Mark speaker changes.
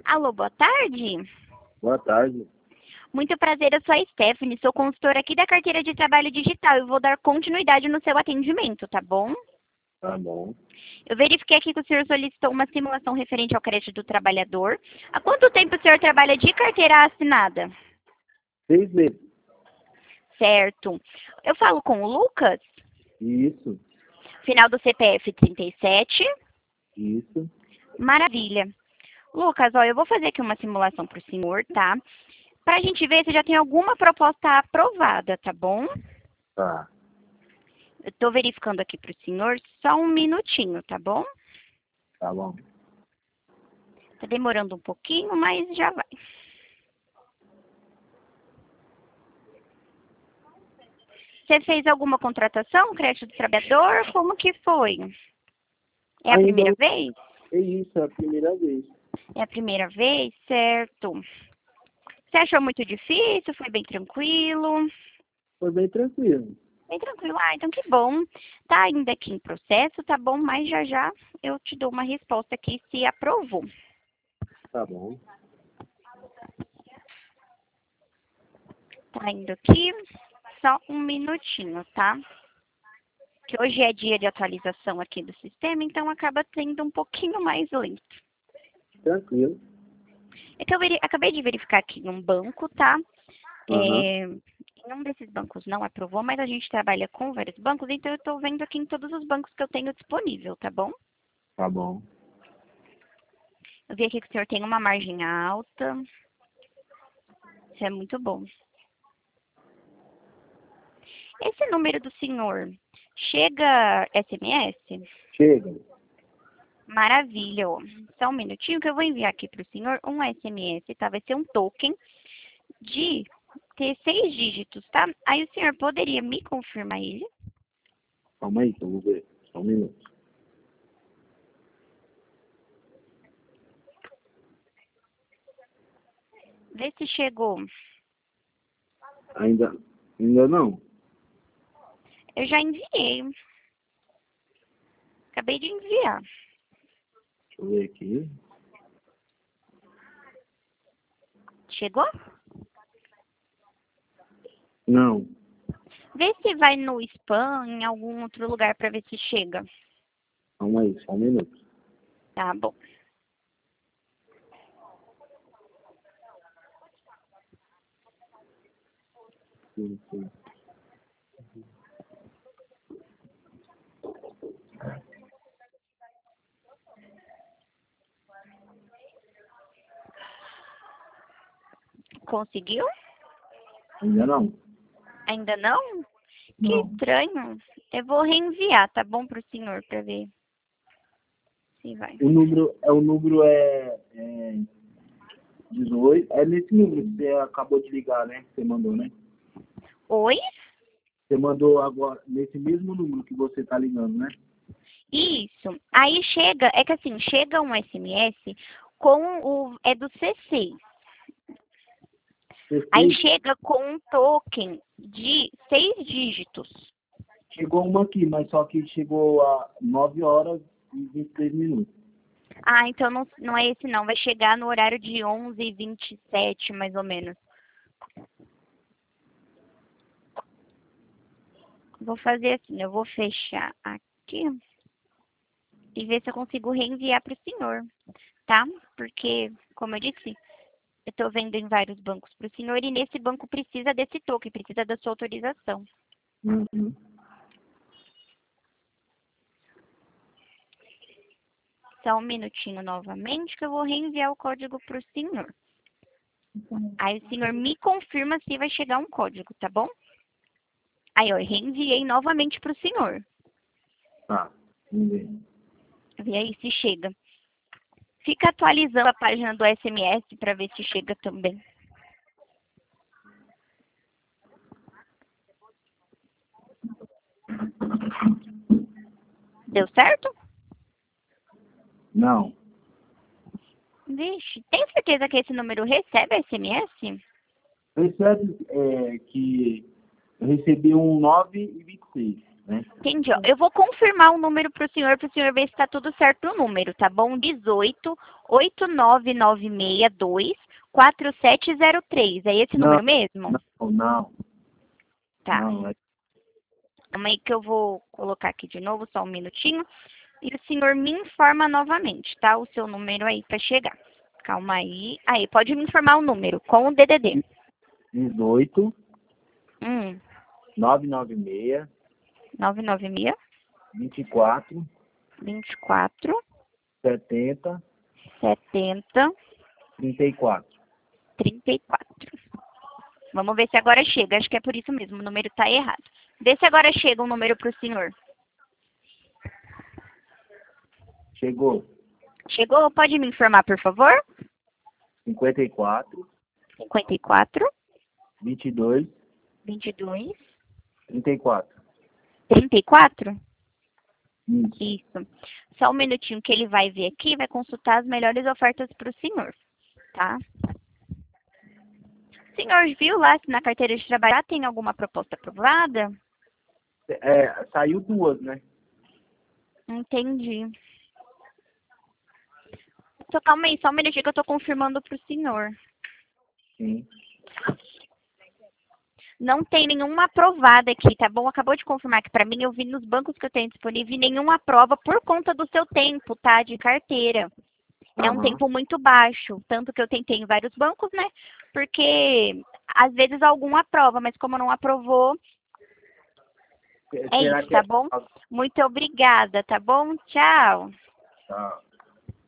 Speaker 1: Alô, boa tarde.
Speaker 2: Boa tarde.
Speaker 1: Muito prazer, eu sou a Stephanie, sou consultora aqui da carteira de trabalho digital e vou dar continuidade no seu atendimento, tá bom?
Speaker 2: Tá bom.
Speaker 1: Eu verifiquei aqui que o senhor solicitou uma simulação referente ao crédito do trabalhador. Há quanto tempo o senhor trabalha de carteira assinada?
Speaker 2: 6 meses.
Speaker 1: Certo. Eu falo com o Lucas,
Speaker 2: Isso.
Speaker 1: final do CPF 37.
Speaker 2: Isso.
Speaker 1: Maravilha. Lucas, ó, eu vou fazer aqui uma simulação para o senhor, tá? Para a gente ver se já tem alguma proposta aprovada, tá bom?
Speaker 2: Tá.
Speaker 1: Eu estou verificando aqui para o senhor, só um minutinho, tá bom?
Speaker 2: Tá bom.
Speaker 1: Tá demorando um pouquinho, mas já vai. Você fez alguma contratação, crédito do trabalhador? Como que foi? É a
Speaker 2: Ainda
Speaker 1: primeira vez?
Speaker 2: é isso, é a primeira vez.
Speaker 1: É a primeira vez, certo. Você achou muito difícil? Foi bem tranquilo?
Speaker 2: Foi bem tranquilo.
Speaker 1: Bem tranquilo. Ah, então que bom. Tá ainda aqui em processo, tá bom? Mas já já eu te dou uma resposta aqui se aprovou.
Speaker 2: Tá bom.
Speaker 1: Tá indo aqui. Só um minutinho, tá? Que hoje é dia de atualização aqui do sistema, então acaba sendo um pouquinho mais lento.
Speaker 2: Tranquilo.
Speaker 1: É que eu acabei de verificar aqui em um banco, tá?
Speaker 2: Aham.
Speaker 1: Em um desses bancos não aprovou, mas a gente trabalha com vários bancos, então eu estou vendo aqui em todos os bancos que eu tenho disponível, tá bom?
Speaker 2: Tá bom.
Speaker 1: Eu vi aqui que o senhor tem uma margem alta. Isso é muito bom. Esse número do senhor chega SMS?
Speaker 2: Chega.
Speaker 1: Maravilha. Ó. Só um minutinho que eu vou enviar aqui para o senhor um SMS, tá? Vai ser um token de ter 6 dígitos, tá? Aí o senhor poderia me confirmar ele?
Speaker 2: Calma aí, que eu vou ver. Só um minuto.
Speaker 1: Vê se chegou.
Speaker 2: Ainda não.
Speaker 1: Eu já enviei. Acabei de enviar.
Speaker 2: Deixa eu ver aqui.
Speaker 1: Chegou?
Speaker 2: Não.
Speaker 1: Vê se vai no spam, em algum outro lugar, para ver se chega.
Speaker 2: Calma aí, só um minuto.
Speaker 1: Tá bom.
Speaker 2: Sim, sim.
Speaker 1: Conseguiu?
Speaker 2: Ainda não.
Speaker 1: Ainda não? Que
Speaker 2: Não.
Speaker 1: estranho. Eu vou reenviar, tá bom, pro senhor, para ver se vai.
Speaker 2: O número é 18. É nesse número que você acabou de ligar, né? Que você mandou, né?
Speaker 1: Oi?
Speaker 2: Você mandou agora nesse mesmo número que você tá ligando, né?
Speaker 1: Isso. Aí chega, é que assim, chega um SMS com o, é do C6. Aí
Speaker 2: Perfeito.
Speaker 1: chega com um token de 6 dígitos.
Speaker 2: Chegou uma aqui, mas só que chegou a 9 horas e 23 minutos.
Speaker 1: Ah, então não é esse não. Vai chegar no horário de 11h27, mais ou menos. Vou fazer assim, eu vou fechar aqui e ver se eu consigo reenviar para o senhor, tá? Porque, como eu disse, eu estou vendo em vários bancos para o senhor e nesse banco precisa desse token, precisa da sua autorização.
Speaker 2: Uhum.
Speaker 1: Só um minutinho novamente que eu vou reenviar o código para o senhor. Aí o senhor me confirma se vai chegar um código, tá bom? Aí, ó, eu reenviei novamente para o senhor.
Speaker 2: Tá. Vamos ver.
Speaker 1: Vê aí se chega. Fica atualizando a página do SMS para ver se chega também. Deu certo?
Speaker 2: Não.
Speaker 1: Vixe, tem certeza que esse número recebe SMS?
Speaker 2: Percebe que eu recebi um 9 e 26. né?
Speaker 1: Entendi, ó. Eu vou confirmar o número para o senhor ver se está tudo certo o número, tá bom? 18-89962-4703. É esse
Speaker 2: Não,
Speaker 1: número mesmo?
Speaker 2: não.
Speaker 1: Tá.
Speaker 2: Não,
Speaker 1: Calma aí que eu vou colocar aqui de novo, só um minutinho. E o senhor me informa novamente, tá? O seu número aí para chegar. Calma aí. Aí, pode me informar o número com o DDD.
Speaker 2: 18
Speaker 1: Hum,
Speaker 2: 996
Speaker 1: 996
Speaker 2: 24
Speaker 1: 24
Speaker 2: 70
Speaker 1: 70
Speaker 2: 34.
Speaker 1: 34. Vamos ver se agora chega. Acho que é por isso mesmo, o número está errado. Vê se agora chega um número para o senhor.
Speaker 2: Chegou.
Speaker 1: Chegou? Pode me informar, por favor?
Speaker 2: 54
Speaker 1: 54
Speaker 2: 22
Speaker 1: 22
Speaker 2: 34.
Speaker 1: 34?
Speaker 2: Isso.
Speaker 1: Isso. Só um minutinho que ele vai ver aqui e vai consultar as melhores ofertas para o senhor, tá? O senhor viu lá se na carteira de trabalho já tem alguma proposta aprovada?
Speaker 2: Saiu duas, né?
Speaker 1: Entendi. Só calma aí, só um minutinho que eu estou confirmando para o senhor.
Speaker 2: Sim.
Speaker 1: Não tem nenhuma aprovada aqui, tá bom? Acabou de confirmar aqui para mim, eu vi nos bancos que eu tenho disponível nenhuma prova por conta do seu tempo, tá? De carteira. É um
Speaker 2: Aham.
Speaker 1: tempo muito baixo, tanto que eu tentei em vários bancos, né? Porque às vezes algum aprova, mas como não aprovou, é
Speaker 2: Será
Speaker 1: isso,
Speaker 2: que
Speaker 1: tá bom? Muito obrigada, tá bom? Tchau.
Speaker 2: Tá.